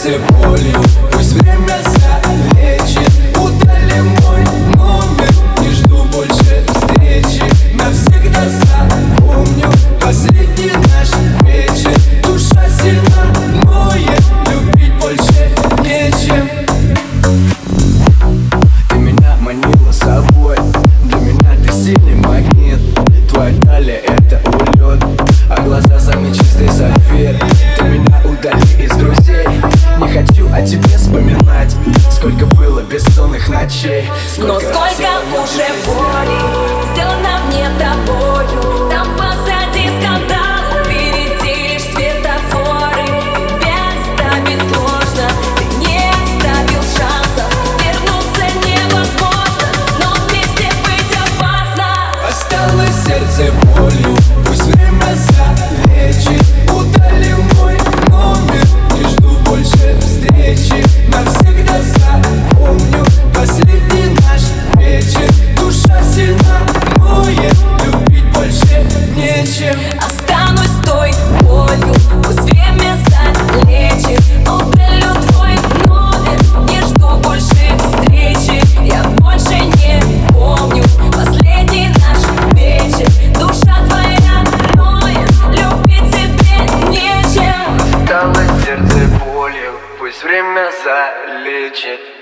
сердце болью, пусть время залечит. Удали мой номер, не жду больше встречи. Навсегда запомню последний наш вечер. Душа сильна, ноет, любить больше нечем. Ты меня манила собой, для меня ты сильный магнит. Твоя талия — это улет, а глаза самый чистый сапфир. Ты меня удали из друзей, не хочу о тебе вспоминать. Сколько было бессонных ночей, но сколько уже боли сделано мне тобою. Там позади скандал, впереди лишь светофоры. Тебя оставить сложно, ты не оставил шансов. Вернуться невозможно, но вместе быть опасно. Осталось сердце болью, пусть время залечит. Удали мой номер, не жду больше встречи. Навсегда запомню последний наш вечер. Душа сильна, ноет, любить больше нечем. Останусь той болью, пусть время залечит. Удалю твой номер, не жду больше встречи. Я больше не помню последний наш вечер. Душа твоя ноет, любить тебе нечем. Осталось сердце болью, пусть время залечит.